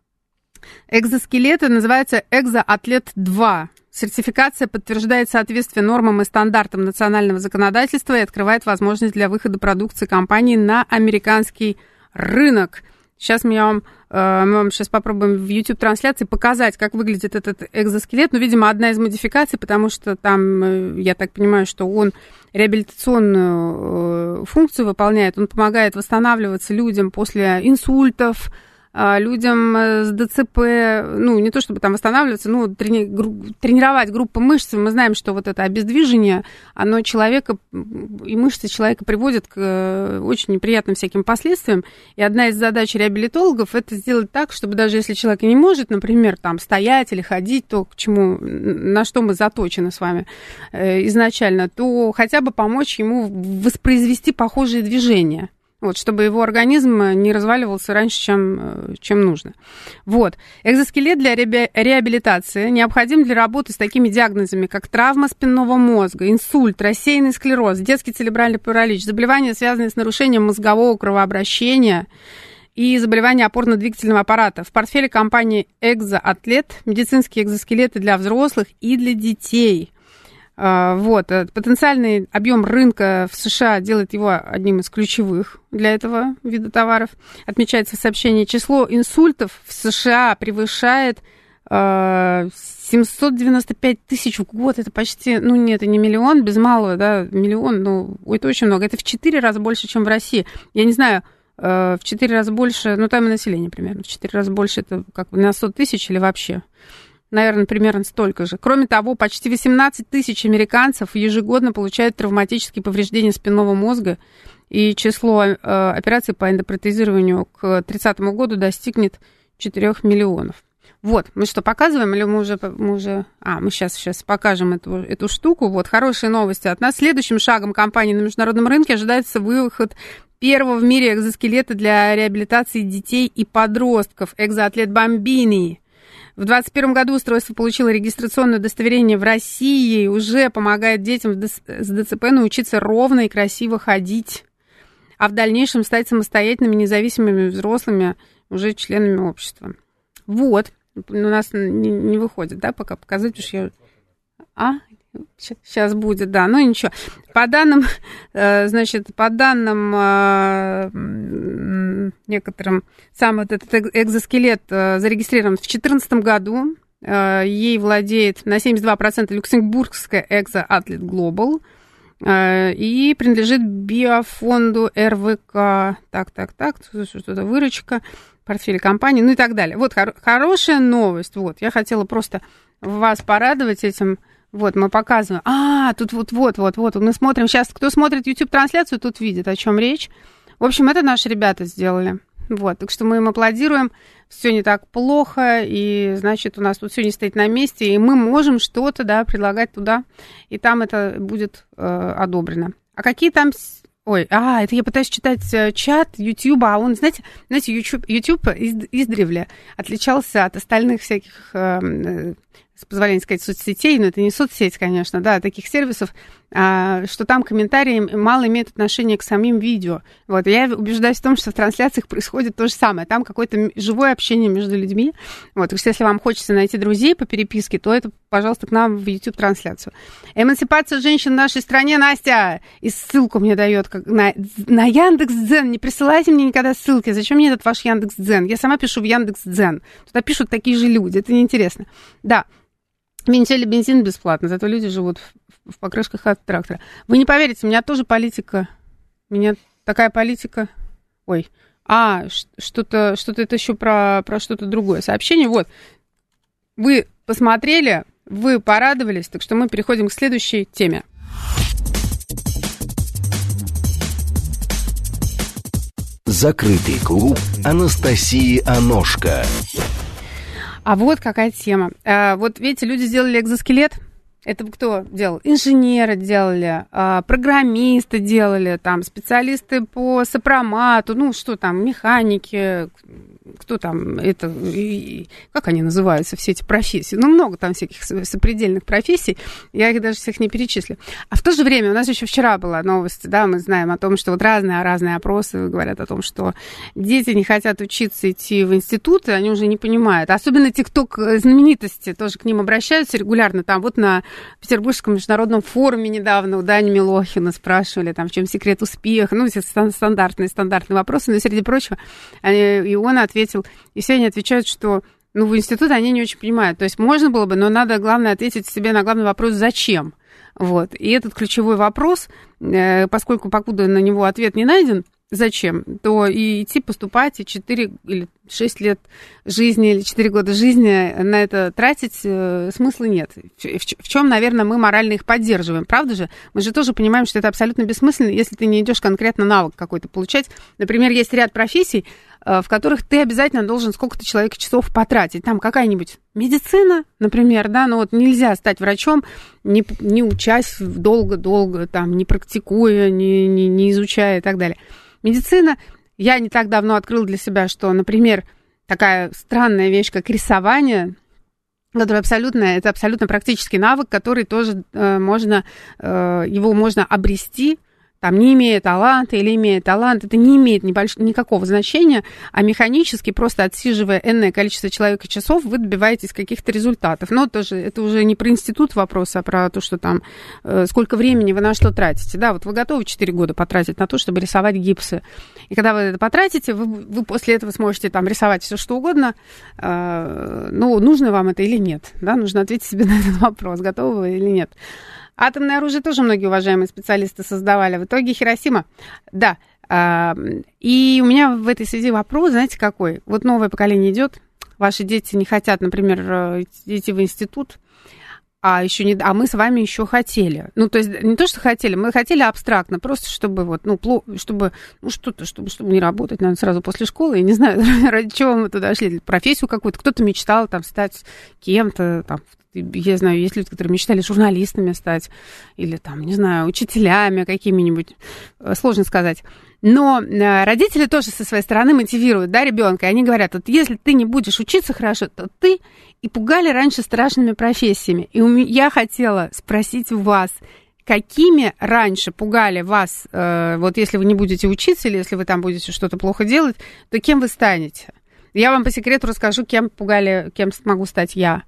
Экзоскелеты называются Экзоатлет два. Сертификация подтверждает соответствие нормам и стандартам национального законодательства и открывает возможность для выхода продукции компании на американский рынок. Сейчас мы вам, мы вам сейчас попробуем в YouTube-трансляции показать, как выглядит этот экзоскелет. Ну, видимо, одна из модификаций, потому что там, я так понимаю, что он реабилитационную функцию выполняет. Он помогает восстанавливаться людям после инсультов, людям с ДЦП, ну, не то чтобы там восстанавливаться, ну, трени- гру- тренировать группу мышц. Мы знаем, что вот это обездвижение, оно человека, и мышцы человека приводят к очень неприятным всяким последствиям. И одна из задач реабилитологов – это сделать так, чтобы даже если человек не может, например, там, стоять или ходить, то, к чему, на что мы заточены с вами изначально, то хотя бы помочь ему воспроизвести похожие движения. Вот, чтобы его организм не разваливался раньше, чем, чем нужно. Вот. Экзоскелет для реабилитации необходим для работы с такими диагнозами, как травма спинного мозга, инсульт, рассеянный склероз, детский церебральный паралич, заболевания, связанные с нарушением мозгового кровообращения и заболевания опорно-двигательного аппарата. В портфеле компании «Экзоатлет» медицинские экзоскелеты для взрослых и для детей. Вот. Потенциальный объем рынка в США делает его одним из ключевых для этого вида товаров. Отмечается в сообщении, число инсультов в США превышает семьсот девяносто пять тысяч в год. Это почти, ну нет, это не миллион, без малого, да, миллион, ну, это очень много. Это в четыре раза больше, чем в России. Я не знаю, в четыре раза больше, ну, там и население примерно, в четыре раза больше, это как бы на сто тысяч или вообще? Наверное, примерно столько же. Кроме того, почти восемнадцать тысяч американцев ежегодно получают травматические повреждения спинного мозга, и число э, операций по эндопротезированию к тридцатому году достигнет четырёх миллионов. Вот, мы что, показываем, или мы уже... Мы уже а, мы сейчас, сейчас покажем эту, эту штуку. Вот, хорошие новости от нас. Следующим шагом компании на международном рынке ожидается выход первого в мире экзоскелета для реабилитации детей и подростков. Экзоатлет Бамбини. В двадцать первом году устройство получило регистрационное удостоверение в России и уже помогает детям с ДЦП научиться ровно и красиво ходить, а в дальнейшем стать самостоятельными, независимыми взрослыми, уже членами общества. Вот. У нас не, не выходит, да, пока показать, потому что я... А? Сейчас будет, да, ну ничего. По данным, значит, по данным некоторым, сам этот экзоскелет зарегистрирован в две тысячи четырнадцатом году. Ей владеет на семьдесят два процента люксембургская Экзоатлет Global и принадлежит биофонду эр вэ ка. Так, так, так, что-то выручка, портфель компании, ну и так далее. Вот хор- хорошая новость. Вот, я хотела просто вас порадовать этим. Вот, мы показываем. А, тут вот-вот-вот-вот. Мы смотрим сейчас, кто смотрит YouTube-трансляцию, тут видит, о чем речь. В общем, это наши ребята сделали. Вот, так что мы им аплодируем. Все не так плохо, и, значит, у нас тут все не стоит на месте, и мы можем что-то, да, предлагать туда, и там это будет э, одобрено. А какие там... Ой, а, это я пытаюсь читать чат YouTube, а он, знаете, знаете, YouTube, YouTube из, издревле отличался от остальных всяких... Э, с позволения сказать, соцсетей, но это не соцсеть, конечно, да, таких сервисов, а, что там комментарии мало имеют отношения к самим видео. Вот, я убеждаюсь в том, что в трансляциях происходит то же самое. Там какое-то живое общение между людьми. Вот, так что если вам хочется найти друзей по переписке, то это, пожалуйста, к нам в YouTube-трансляцию. Эмансипация женщин в нашей стране, Настя, и ссылку мне дает как на, на Яндекс.Дзен. Не присылайте мне никогда ссылки. Зачем мне этот ваш Яндекс.Дзен? Я сама пишу в Яндекс.Дзен. Туда пишут такие же люди. Это неинтересно. Да. Вентиль и бензин бесплатно, зато люди живут в, в покрышках от трактора. Вы не поверите, у меня тоже политика, у меня такая политика... Ой, а, что-то, что-то это еще про, про что-то другое сообщение. Вот, вы посмотрели, вы порадовались, так что мы переходим к следующей теме. Закрытый клуб Анастасии Аношко. А вот какая тема. А, вот видите, люди сделали экзоскелет. Это кто делал? Инженеры делали, а, программисты делали, там, специалисты по сопромату, ну что там, механики, кто там, это, и, как они называются, все эти профессии. Ну, много там всяких сопредельных профессий, я их даже всех не перечислю. А в то же время у нас еще вчера была новость, да, мы знаем о том, что вот разные, разные опросы говорят о том, что дети не хотят учиться, идти в институты, они уже не понимают. Особенно тикток-знаменитости тоже к ним обращаются регулярно. Там вот на Петербургском международном форуме недавно у Дани Милохина спрашивали, там, в чем секрет успеха, ну, все стандартные, стандартные вопросы, но среди прочего, и он ответил, и все они отвечают, что ну, в институт они не очень понимают. То есть можно было бы, но надо, главное, ответить себе на главный вопрос «зачем?». Вот. И этот ключевой вопрос, поскольку покуда на него ответ не найден, зачем, то и идти поступать, и четыре или шесть лет жизни, или четыре года жизни на это тратить э, смысла нет. В, в, в чем, наверное, мы морально их поддерживаем, правда же? Мы же тоже понимаем, что это абсолютно бессмысленно, если ты не идешь конкретно навык какой-то получать. Например, есть ряд профессий, э, в которых ты обязательно должен сколько-то человек часов потратить. Там какая-нибудь медицина, например, да, но вот нельзя стать врачом, не, не учась долго-долго, там, не практикуя, не, не, не изучая и так далее. Медицина, я не так давно открыла для себя, что, например, такая странная вещь, как рисование, которая абсолютно, это абсолютно практический навык, который тоже э, можно, э, его можно обрести, там, не имея таланта или имея талант, это не имеет небольш... никакого значения, а механически, просто отсиживая энное количество человек и часов, вы добиваетесь каких-то результатов. Но тоже, это уже не про институт вопрос, а про то, что там, э, сколько времени вы на что тратите. Да, вот вы готовы четыре года потратить на то, чтобы рисовать гипсы. И когда вы это потратите, вы, вы после этого сможете там рисовать все что угодно. Э, ну, нужно вам это или нет? Да, нужно ответить себе на этот вопрос, готовы вы или нет. Атомное оружие тоже многие уважаемые специалисты создавали. В итоге Хиросима, да. И у меня в этой связи вопрос, знаете, какой? Вот новое поколение идет, ваши дети не хотят, например, идти в институт, а, еще не, а мы с вами еще хотели. Ну, то есть не то, что хотели, мы хотели абстрактно, просто чтобы вот, ну, чтобы, ну, что-то, чтобы, чтобы не работать, наверное, сразу после школы. Я не знаю, ради чего мы туда шли, профессию какую-то. Кто-то мечтал там стать кем-то, там, я знаю, есть люди, которые мечтали журналистами стать, или там, не знаю, учителями какими-нибудь, сложно сказать. Но родители тоже со своей стороны мотивируют, да, ребенка. Они говорят, вот если ты не будешь учиться хорошо, то ты и пугали раньше страшными профессиями. И я хотела спросить у вас, какими раньше пугали вас, э, вот если вы не будете учиться, или если вы там будете что-то плохо делать, то кем вы станете? Я вам по секрету расскажу, кем пугали, кем смогу стать я.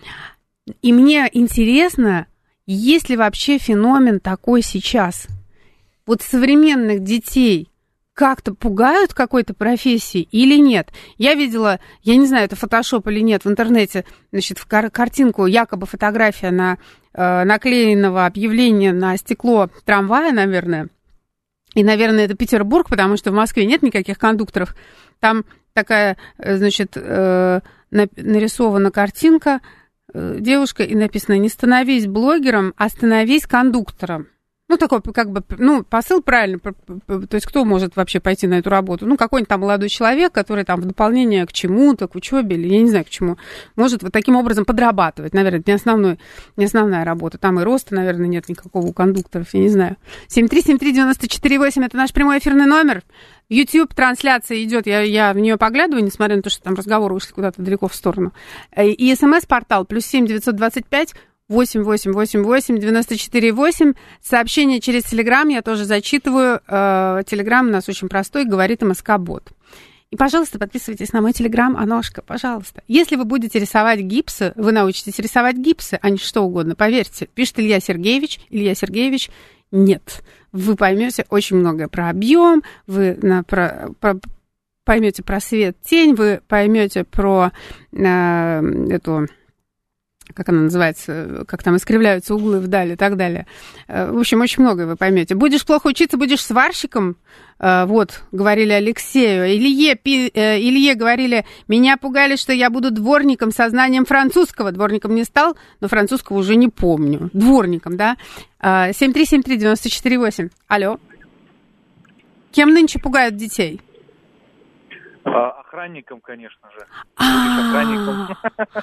И мне интересно, есть ли вообще феномен такой сейчас? Вот современных детей как-то пугают какой-то профессии или нет? Я видела, я не знаю, это фотошоп или нет, в интернете, значит, в кар- картинку, якобы фотография на, э, наклеенного объявления на стекло трамвая, наверное. И, наверное, это Петербург, потому что в Москве нет никаких кондукторов. Там такая, значит, э, нарисована картинка, девушка, и написано: не становись блогером, а становись кондуктором. Ну, такой, как бы, ну, посыл правильно. То есть, кто может вообще пойти на эту работу? Ну, какой-нибудь там молодой человек, который там в дополнение к чему-то, к учебе, или я не знаю к чему, может вот таким образом подрабатывать. Наверное, это не, основной, не основная работа. Там и роста, наверное, нет никакого у кондукторов, я не знаю. семь три семь три девять четыре восемь, это наш прямой эфирный номер. YouTube трансляция идет, я, я в нее поглядываю, несмотря на то, что там разговоры вышли куда-то далеко в сторону. И смс-портал плюс семь девятьсот двадцать пять восемь восемь восемь восемь девяносто четыре восемь. Сообщение через Телеграм я тоже зачитываю. Телеграм у нас очень простой, говорит МСК-бот. И, пожалуйста, подписывайтесь на мой Телеграм, Аношка, пожалуйста. Если вы будете рисовать гипсы, вы научитесь рисовать гипсы, а не что угодно, поверьте. Пишет Илья Сергеевич. Илья Сергеевич, нет. Вы поймете очень многое про объем, вы на, про, про, поймете про свет, тень, вы поймете про э, эту... как она называется, как там искривляются углы вдали и так далее. В общем, очень многое вы поймете. Будешь плохо учиться, будешь сварщиком, вот, говорили Алексею. Илье, Илье говорили, меня пугали, что я буду дворником со знанием французского. Дворником не стал, но французского уже не помню. Дворником, да? семь три семь три девять четыре восемь. Алло. Кем нынче пугают детей? Охранником, конечно же. Охранником.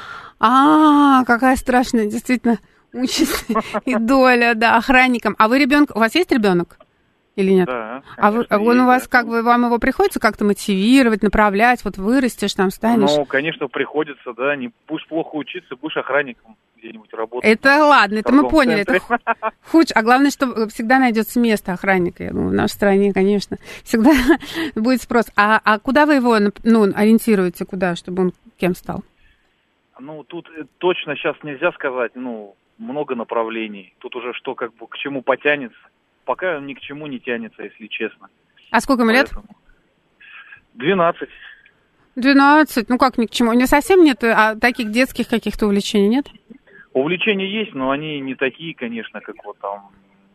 А, какая страшная, действительно, участь и доля, да, охранником. А вы ребенок? У вас есть ребенок? или нет? Да, а вы, он есть, у вас, да. как бы, вам его приходится как-то мотивировать, направлять, вот вырастешь, там станешь? Ну, конечно, приходится, да, не будешь плохо учиться, будешь охранником где-нибудь работать. Это ладно, это мы поняли, это худше, а главное, что всегда найдется место охранника, я думаю, в нашей стране, конечно, всегда будет спрос. А, а куда вы его, ну, ориентируете, куда, чтобы он кем стал? Ну, тут точно сейчас нельзя сказать, ну, много направлений. Тут уже что, как бы, к чему потянется. Пока он ни к чему не тянется, если честно. А сколько ему лет? двенадцать. двенадцать, ну как ни к чему? У него совсем нет а, таких детских каких-то увлечений, нет? Увлечения есть, но они не такие, конечно, как вот там...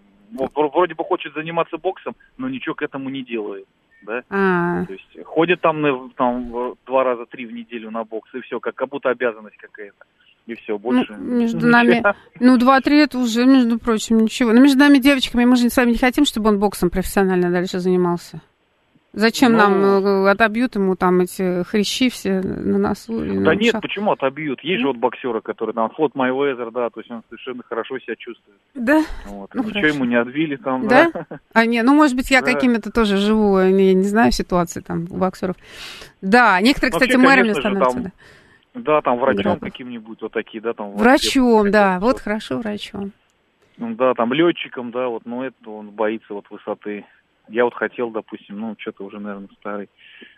Вроде бы хочет заниматься боксом, но ничего к этому не делает. Да? А. То есть ходит там, там два раза три в неделю на бокс, и все, как, как будто обязанность какая-то. И все, больше. Ну, между ничего. нами, ну, два-три это уже, между прочим, ничего. Но между нами, девочками, мы же с вами не хотим, чтобы он боксом профессионально дальше занимался. Зачем ну, нам отобьют ему там эти хрящи все на носу? Да на нет, почему отобьют? Есть же вот боксеры, которые там, Флот Майвезер, да, то есть он совершенно хорошо себя чувствует. Да? Вот. Ну, ничего ему не отбили там, да. Да? А не, ну, может быть, я да. какими-то тоже живу, я не, не знаю ситуации там у боксеров. Да, некоторые, вообще, кстати, мэрами становятся. Там, да, там врачом каким-нибудь, вот такие, да, там. Врачом, вот, да, вот хорошо, врачом. Ну, да, там летчиком, да, вот, но это он боится вот высоты. Я вот хотел, допустим, ну, что-то уже, наверное, старый,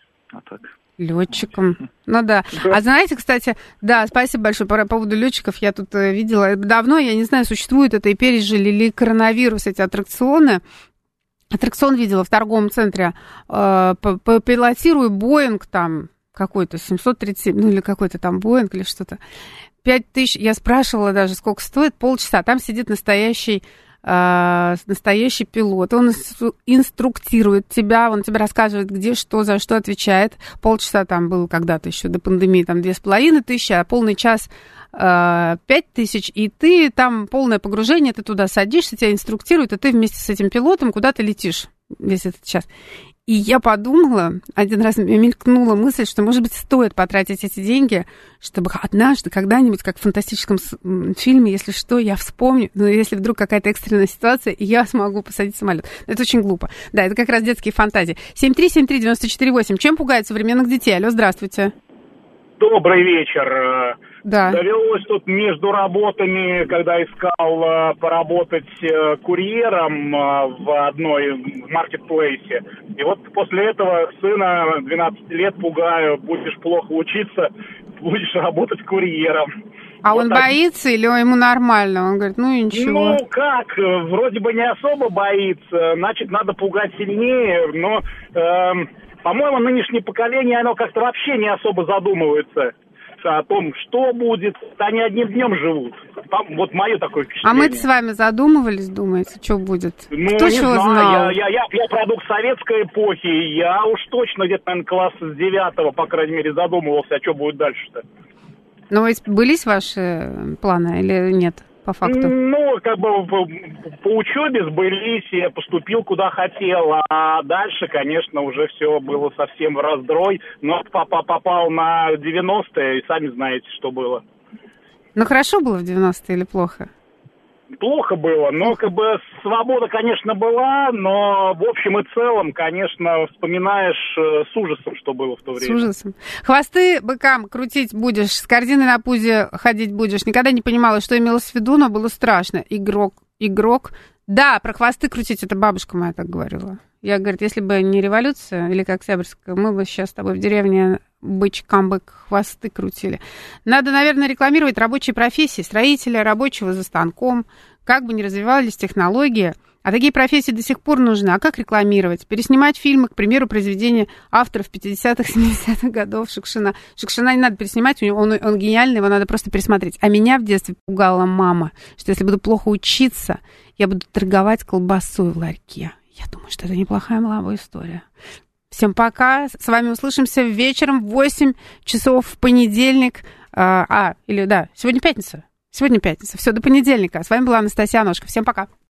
а так. Летчиком, ну да. А знаете, кстати, да, спасибо большое по поводу летчиков, я тут видела, давно, я не знаю, существует это и пережили ли коронавирус эти аттракционы. Аттракцион видела в торговом центре, э, пилотирую Боинг там, какой-то семьсот тридцать семь, ну или какой-то там Боинг или что-то. Пять тысяч, я спрашивала даже, сколько стоит, полчаса. Там сидит настоящий, э, настоящий пилот. Он инструктирует тебя, он тебе рассказывает, где что, за что отвечает. Полчаса там было когда-то еще до пандемии, там две с половиной тысячи, а полный час э, пять тысяч. И ты там полное погружение, ты туда садишься, тебя инструктируют, и ты вместе с этим пилотом куда-то летишь весь этот час. И я подумала, один раз мелькнула мысль, что, может быть, стоит потратить эти деньги, чтобы однажды, когда-нибудь, как в фантастическом фильме, если что, я вспомню, но если вдруг какая-то экстренная ситуация, и я смогу посадить самолет. Это очень глупо. Да, это как раз детские фантазии. семь три семь три девять четыре восемь. Чем пугают современных детей? Алло, здравствуйте. Добрый вечер. Да. Довелось тут между работами, когда искал поработать курьером в одной маркетплейсе. И вот после этого сына двенадцати лет пугаю, будешь плохо учиться, будешь работать курьером. А вот он так. Боится или ему нормально? Он говорит, ну и ничего. Ну как, вроде бы не особо боится, значит, надо пугать сильнее, но, э, по-моему, нынешнее поколение, оно как-то вообще не особо задумывается о том, что будет. Они одним днем живут. Вот мое такое впечатление. А мы-то с вами задумывались, думаете, что будет? Ну, Кто не чего знаю. знал? Я, я, я продукт советской эпохи. Я уж точно где-то, наверное, класса с девятого, по крайней мере, задумывался, а что будет дальше-то. Ну, былись ваши планы или нет, по факту? Ну, как бы по, по учебе сбылись, я поступил куда хотел, а дальше, конечно, уже все было совсем в раздрой. Но папа попал на девяностые, и сами знаете, что было. Ну, хорошо было в девяностые или плохо? Плохо было, но как бы свобода, конечно, была, но в общем и целом, конечно, вспоминаешь с ужасом, что было в то время. С ужасом. Хвосты быкам крутить будешь, с корзиной на пузе ходить будешь. Никогда не понимала, что имелось в виду, но было страшно. Игрок, игрок. Да, про хвосты крутить, это бабушка моя так говорила. Я, говорит, если бы не революция или как Октябрьская, мы бы сейчас с тобой в деревне бычкам бы хвосты крутили. Надо, наверное, рекламировать рабочие профессии, строителя, рабочего за станком, как бы ни развивались технологии. А такие профессии до сих пор нужны. А как рекламировать? Переснимать фильмы, к примеру, произведения авторов пятидесятых, семидесятых годов Шукшина. Шукшина не надо переснимать, он, он гениальный, его надо просто пересмотреть. А меня в детстве пугала мама, что если буду плохо учиться, я буду торговать колбасой в ларьке. Я думаю, что это неплохая молодая история. Всем пока. С вами услышимся вечером в восемь часов в понедельник. А, а, или да, сегодня пятница. Сегодня пятница. Все, до понедельника. С вами была Анастасия Аношка. Всем пока.